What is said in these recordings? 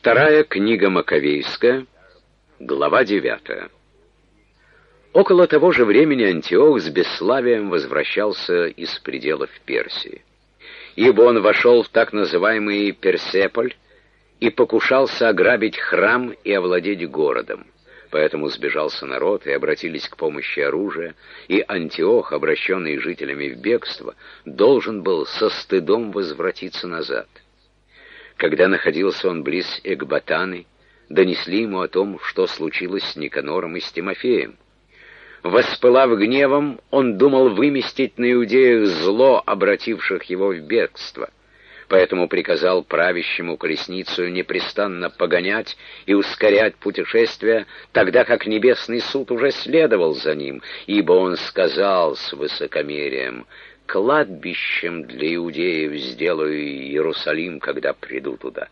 Вторая книга Маковейская, глава 9. Около того же времени Антиох с бесславием возвращался из пределов Персии, ибо он вошел в так называемый Персеполь и покушался ограбить храм и овладеть городом. Поэтому сбежался народ, и обратились к помощи оружия, и Антиох, обращенный жителями в бегство, должен был со стыдом возвратиться назад. Когда находился он близ Экбатаны, донесли ему о том, что случилось с Никанором и с Тимофеем. Воспылав гневом, он думал выместить на иудеях зло, обративших его в бегство. Поэтому приказал правящему колесницу непрестанно погонять и ускорять путешествие, тогда как небесный суд уже следовал за ним, ибо он сказал с высокомерием: «Кладбищем для иудеев сделаю Иерусалим, когда приду туда».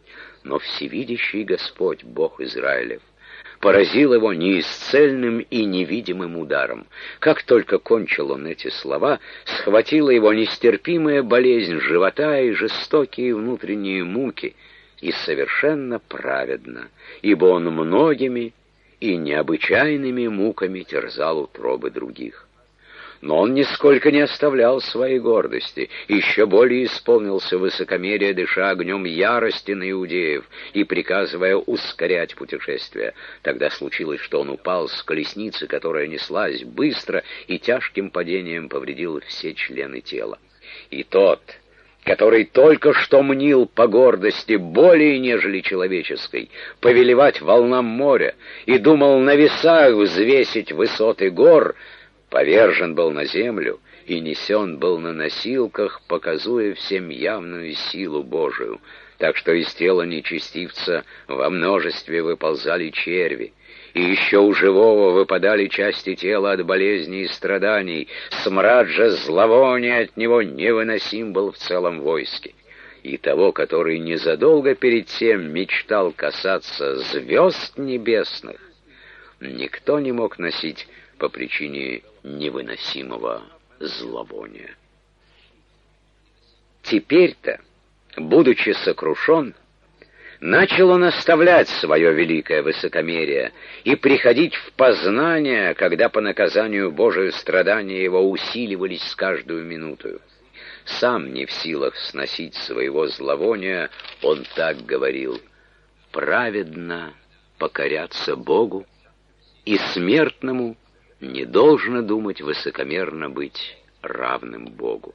Но всевидящий Господь, Бог Израилев, поразил его неисцельным и невидимым ударом. Как только кончил он эти слова, схватила его нестерпимая болезнь живота и жестокие внутренние муки, и совершенно праведно, ибо он многими и необычайными муками терзал утробы других. Но он нисколько не оставлял своей гордости, еще более исполнился высокомерия, дыша огнем ярости на иудеев и приказывая ускорять путешествие. Тогда случилось, что он упал с колесницы, которая неслась быстро, и тяжким падением повредил все члены тела. И тот, который только что мнил по гордости более, нежели человеческой, повелевать волнам моря и думал на весах взвесить высоты гор, повержен был на землю и несен был на носилках, показуя всем явную силу Божию, так что из тела нечестивца во множестве выползали черви, и еще у живого выпадали части тела от болезней и страданий, смрад же зловония от него невыносим был в целом войске. И того, который незадолго перед тем мечтал касаться звезд небесных, никто не мог носить по причине невыносимого зловония. Теперь-то, будучи сокрушен, начал он оставлять свое великое высокомерие и приходить в познание, когда по наказанию Божию страдания его усиливались с каждую минутою. Сам не в силах сносить своего зловония, он так говорил: «Праведно покоряться Богу, и смертному не должно думать высокомерно быть равным Богу».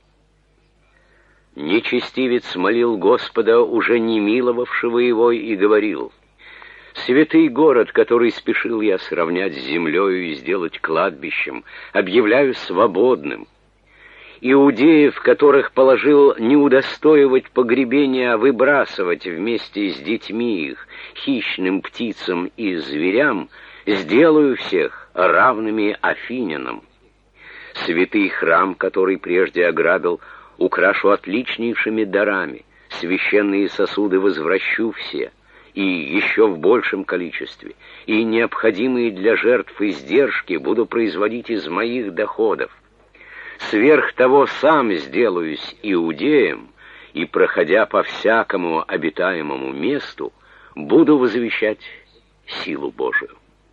Нечестивец молил Господа, уже не миловавшего его, и говорил: «Святый город, который спешил я сравнять с землею и сделать кладбищем, объявляю свободным. Иудеев, которых положил не удостоивать погребения, а выбрасывать вместе с детьми их, хищным птицам и зверям, сделаю всех равными афинянам. Святый храм, который прежде ограбил, украшу отличнейшими дарами, священные сосуды возвращу все, и еще в большем количестве, и необходимые для жертв издержки буду производить из моих доходов. Сверх того сам сделаюсь иудеем, и, проходя по всякому обитаемому месту, буду возвещать силу Божию».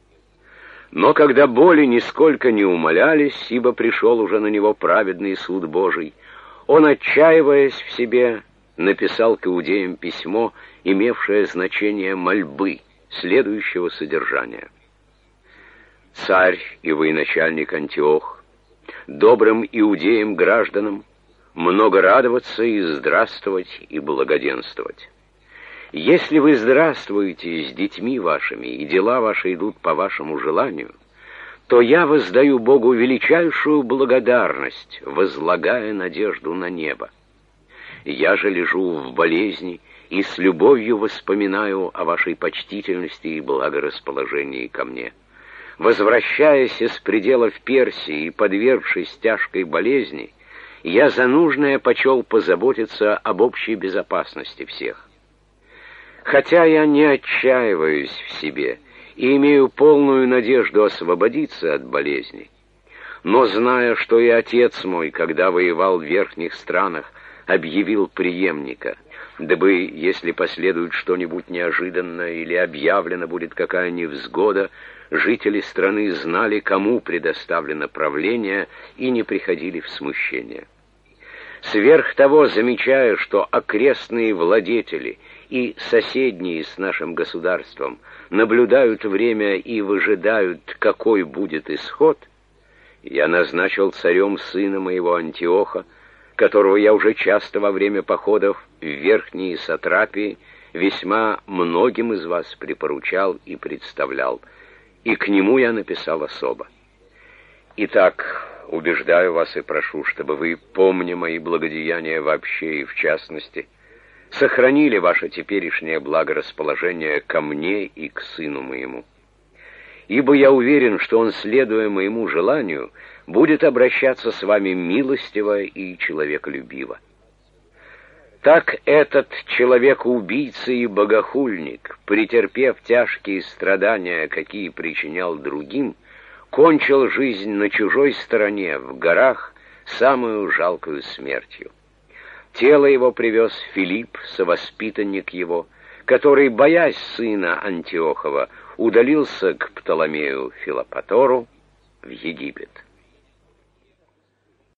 Но когда боли нисколько не умалялись, ибо пришел уже на него праведный суд Божий, он, отчаиваясь в себе, написал к иудеям письмо, имевшее значение мольбы, следующего содержания: «Царь и военачальник Антиох, добрым иудеям-гражданам много радоваться и здравствовать и благоденствовать. Если вы здравствуете с детьми вашими, и дела ваши идут по вашему желанию, то я воздаю Богу величайшую благодарность, возлагая надежду на небо. Я же лежу в болезни и с любовью воспоминаю о вашей почтительности и благорасположении ко мне. Возвращаясь из пределов Персии и подвергшись тяжкой болезни, я за нужное почел позаботиться об общей безопасности всех. Хотя я не отчаиваюсь в себе и имею полную надежду освободиться от болезни, но зная, что и отец мой, когда воевал в верхних странах, объявил преемника, дабы, если последует что-нибудь неожиданное или объявлена будет какая невзгода, жители страны знали, кому предоставлено правление, и не приходили в смущение. Сверх того, замечая, что окрестные владетели и соседние с нашим государством наблюдают время и выжидают, какой будет исход, я назначил царем сына моего Антиоха, которого я уже часто во время походов в верхние сатрапии весьма многим из вас припоручал и представлял, и к нему я написал особо. Итак, убеждаю вас и прошу, чтобы вы, помня мои благодеяния вообще и в частности, сохранили ваше теперешнее благорасположение ко мне и к сыну моему. Ибо я уверен, что он, следуя моему желанию, будет обращаться с вами милостиво и человеколюбиво. Так этот человек-убийца и богохульник, претерпев тяжкие страдания, какие причинял другим, кончил жизнь на чужой стороне, в горах, самую жалкую смертью. Тело его привез Филипп, совоспитанник его, который, боясь сына Антиохова, удалился к Птоломею Филопатору в Египет.